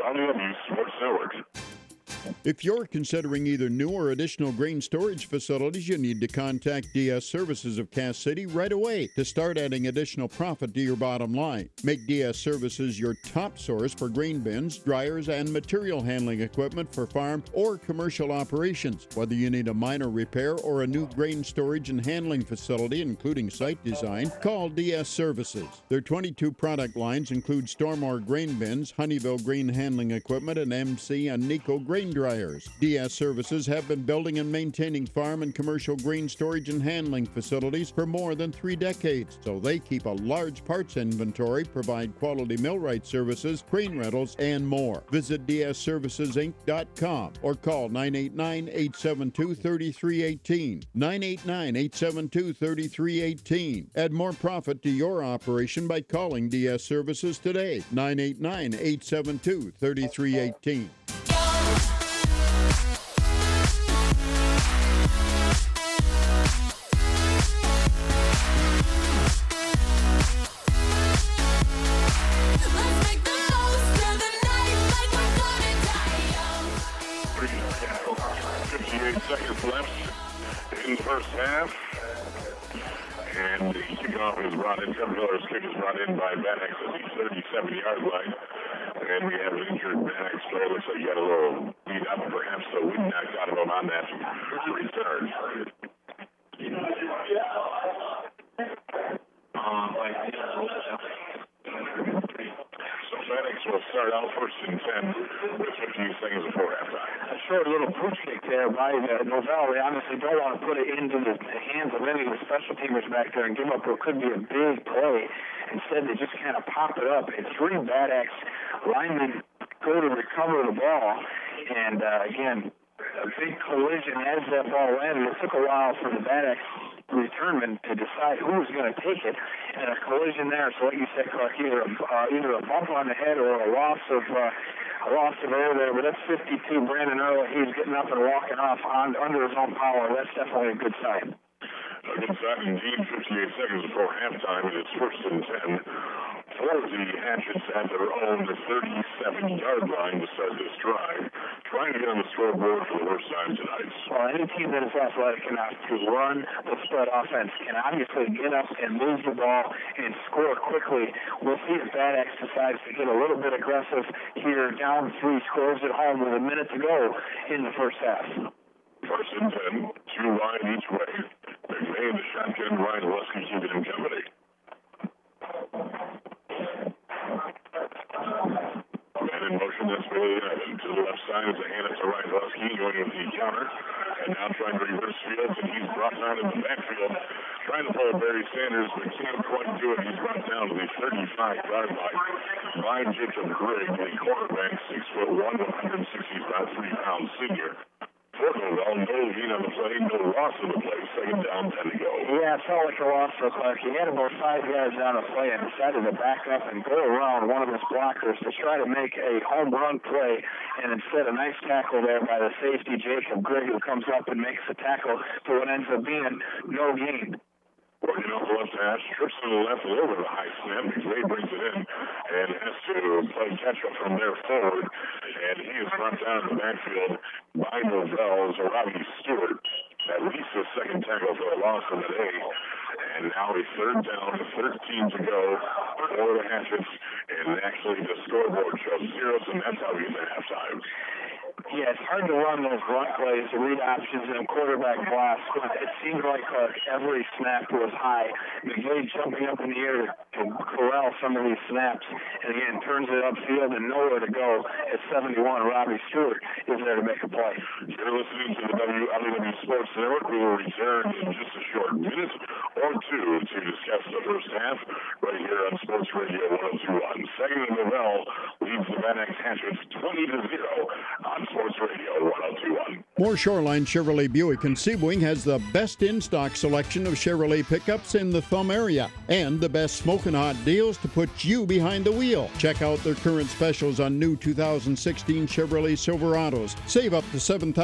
WLEW Sports Network. If you're considering either new or additional grain storage facilities, you need to contact DS Services of Cass City right away to start adding additional profit to your bottom line. Make DS Services your top source for grain bins, dryers, and material handling equipment for farm or commercial operations. Whether you need a minor repair or a new grain storage and handling facility, including site design, call DS Services. Their 22 product lines include Stormore grain bins, Honeyville grain handling equipment, and MC and Nico grain dryers. DS Services have been building and maintaining farm and commercial grain storage and handling facilities for more than 3 decades, so they keep a large parts inventory, provide quality millwright services, crane rentals, and more. Visit dsservicesinc.com or call 989-872-3318. 989-872-3318. Add more profit to your operation by calling DS Services today. 989-872-3318. Seconds left in the first half, and the kickoff is brought in. Kevin Miller's kick is brought in by Van X at the 37-yard line, and we have an injured Van X player. Looks like he got a little beat up, perhaps the wind knocked out of him on that return. So Van X will start out first and 10 with 15 seconds before halftime. A short little pooch kick there by Novell. They obviously don't want to put it into the hands of any of the special teamers back there and give up what could be a big play. Instead, they just kind of pop it up, and 3 Bad Axe linemen go to recover the ball. And, again, a big collision as that ball landed. It took a while for the Bad Axe returnman to decide who was going to take it, and a collision there. So, like you said, Clark, either a bump on the head or a loss of air there. But that's 52. Brandon Earl, he's getting up and walking off under his own power. That's definitely a good sign. A good sign indeed. 58 seconds before halftime, and it's first and 10 for the Hatchets at their own 37-yard line to start this drive, trying to get on the scoreboard for the first time tonight. Well, any team that is athletic enough to run the spread offense can obviously get up and move the ball and score quickly. We'll see if Bad Axe decides to get a little bit aggressive here, down 3 scores at home with a minute to go in the first half. First and 10, 2 wide each way. McVay, the shotgun, Ryan Lusky keeping him company. And in motion, that's Bailey Ivan. To the left side is a hand up to Ryan Lusky, going with the counter. And now trying to reverse fields, and he's brought down in the backfield. Trying to pull Barry Sanders, but can't quite do it. He's brought down to the 35-yard line by Jacob Grigg, the quarterback, 6'1", 163-pound senior. Well, no lead on the play, no loss of the play. Second down, 10 to go. Yeah, it felt like a loss for Clark. He had about 5 yards on the play and decided to back up and go around one of his blockers to try to make a home run play. And instead, a nice tackle there by the safety, Jacob Grigg, who comes up and makes the tackle to what ends up being no gain. Working off the left hash, trips to the left, a little bit of a high snap. McVay brings it in and has to play catch-up from there forward. And he is brought down in the backfield by Novell, so Robbie Stewart. At least a second tackle for a loss of the day. And now a third down, 13 to go for the Hatchets. And actually the scoreboard shows zeros, and that's how we get to halftime. Yeah, it's hard to run those run plays, the read options, and quarterback blast. It seemed like every snap was high. McVay jumping up in the air to corral some of these snaps, and again, turns it upfield and nowhere to go. At 71, Robbie Stewart is there to make a play. You're listening to the WLEW Sports Network. We will return in just a short minute or two to discuss the first half right here on Sports Radio 102.1. Second and Novell leads the Van X Hatchets 20-0 on Sports Radio 102.1. More Shoreline Chevrolet Buick in Sebring has the best in-stock selection of Chevrolet pickups in the Thumb area and the best smoke smoking hot deals to put you behind the wheel. Check out their current specials on new 2016 Chevrolet Silverados. Save up to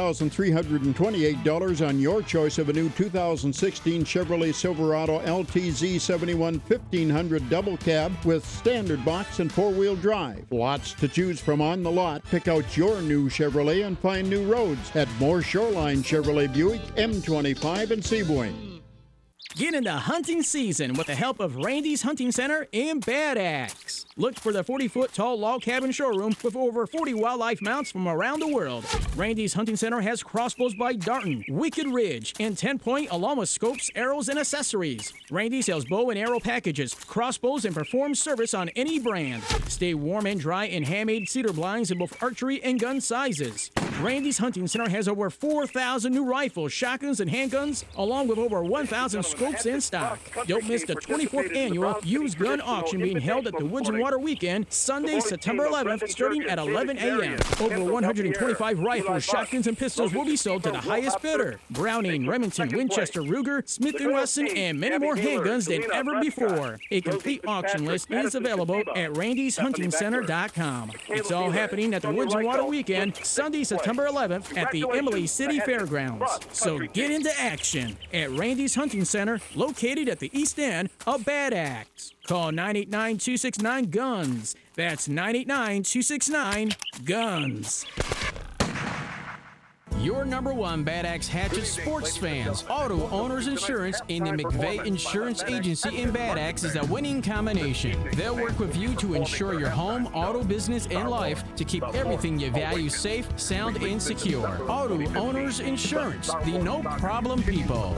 $7,328 on your choice of a new 2016 Chevrolet Silverado LTZ 71 1500 double cab with standard box and four-wheel drive. Lots to choose from on the lot. Pick out your new Chevrolet and find new roads at Moore Shoreline Chevrolet Buick, M25 and Seaboyne. Get into hunting season with the help of Randy's Hunting Center in Bad Axe. Look for the 40-foot tall log cabin showroom with over 40 wildlife mounts from around the world. Randy's Hunting Center has crossbows by Darton, Wicked Ridge, and 10-point along with scopes, arrows, and accessories. Randy sells bow and arrow packages, crossbows, and performs service on any brand. Stay warm and dry in handmade cedar blinds in both archery and gun sizes. Randy's Hunting Center has over 4,000 new rifles, shotguns, and handguns, along with over 1,000 scopes in stock. Don't miss the 24th annual used gun auction being held at the Woods and Water Weekend, Sunday, September 11th, starting at 11 a.m. Over 125 rifles, shotguns, and pistols will be sold to the highest bidder. Browning, Remington, Winchester, Ruger, Smith & Wesson, and many more handguns than ever before. A complete auction list is available at randyshuntingcenter.com. It's all happening at the Woods and Water Weekend, Sunday, September 11th at the Emily City Fairgrounds. So get into action at Randy's Hunting Center, located at the east end of Bad Axe. Call 989-269-GUNS. That's 989-269-GUNS. Your number one Bad Axe Hatchet sports fans. Auto Owners Insurance and the McVeigh Insurance Agency in Bad Axe is a winning combination. They'll work with you to insure your home, auto, business, and life to keep everything you value safe, sound, and secure. Auto Owners Insurance, the no-problem people.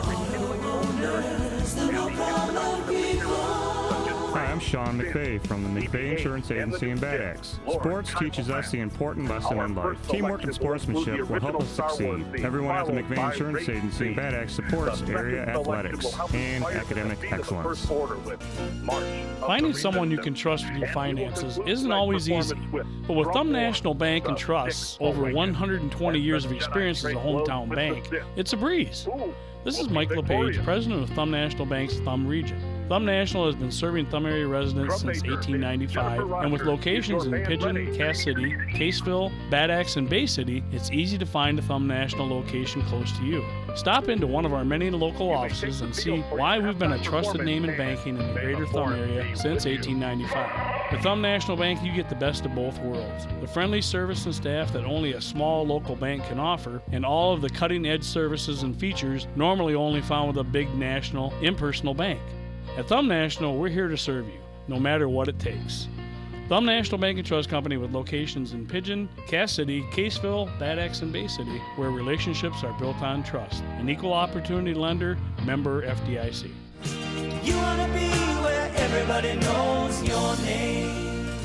Hi, I'm Sean McVeigh from the McVeigh Insurance Agency in Bad Axe. Sports teaches us the important lesson in life. Teamwork and sportsmanship will help us succeed. Everyone at the McVeigh Insurance Agency in Bad Axe supports area athletics and academic excellence. Finding someone you can trust with your finances isn't always easy, but with Thumb National Bank and Trust's over 120 years of experience as a hometown bank, it's a breeze. This is Mike LePage, president of Thumb National Bank's Thumb Region. Thumb National has been serving Thumb area residents since 1895, and with locations in Pigeon, Cass City, Caseville, Bad Axe, and Bay City, it's easy to find a Thumb National location close to you. Stop into one of our many local offices and see why we've been a trusted name in banking in the greater Thumb area since 1895. With Thumb National Bank, you get the best of both worlds. The friendly service and staff that only a small local bank can offer, and all of the cutting-edge services and features normally only found with a big national, impersonal bank. At Thumb National, we're here to serve you, no matter what it takes. Thumb National Bank and Trust Company with locations in Pigeon, Cass City, Caseville, Bad Axe, and Bay City, where relationships are built on trust. An equal opportunity lender, member FDIC. You wanna be where everybody knows your name.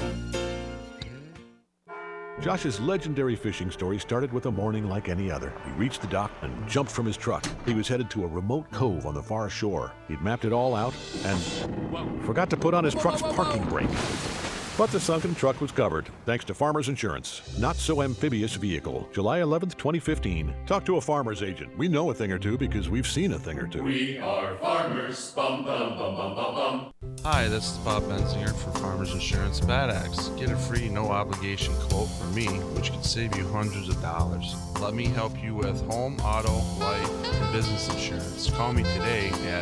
Josh's legendary fishing story started with a morning like any other. He reached the dock and jumped from his truck. He was headed to a remote cove on the far shore. He'd mapped it all out and forgot to put on his truck's parking brake. But the sunken truck was covered, thanks to Farmers Insurance. Not so amphibious vehicle. July 11th, 2015. Talk to a farmer's agent. We know a thing or two because we've seen a thing or two. We are farmers. Bum, bum, bum, bum, bum, bum. Hi, this is Bob Benzinger for Farmers Insurance Bad Axe. Get a free, no-obligation quote from me, which can save you hundreds of dollars. Let me help you with home, auto, life, and business insurance. Call me today at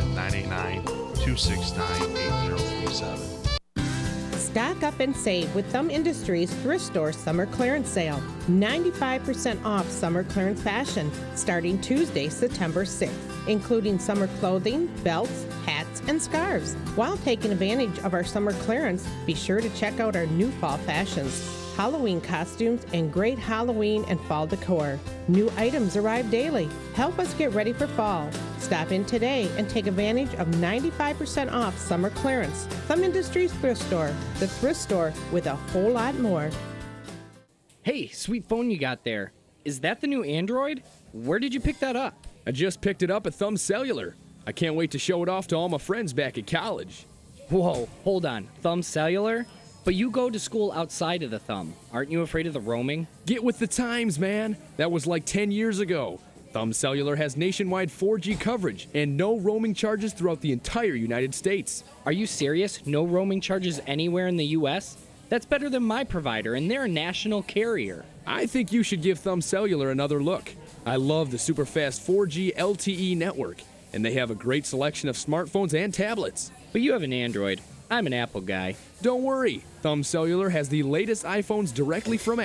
989-269-8037. Stock up and save with Thumb Industries Thrift Store Summer Clearance Sale. 95% off summer clearance fashion starting Tuesday, September 6th, including summer clothing, belts, hats, and scarves. While taking advantage of our summer clearance, be sure to check out our new fall fashions, Halloween costumes, and great Halloween and fall decor. New items arrive daily. Help us get ready for fall. Stop in today and take advantage of 95% off summer clearance. Thumb Industries Thrift Store, the thrift store with a whole lot more. Hey, sweet phone you got there. Is that the new Android? Where did you pick that up? I just picked it up at Thumb Cellular. I can't wait to show it off to all my friends back at college. Whoa, hold on. Thumb Cellular? But you go to school outside of the Thumb. Aren't you afraid of the roaming? Get with the times, man. That was like 10 years ago. Thumb Cellular has nationwide 4G coverage and no roaming charges throughout the entire United States. Are you serious? No roaming charges anywhere in the U.S.? That's better than my provider, and they're a national carrier. I think you should give Thumb Cellular another look. I love the super fast 4G LTE network, and they have a great selection of smartphones and tablets. But you have an Android. I'm an Apple guy. Don't worry, Thumb Cellular has the latest iPhones directly from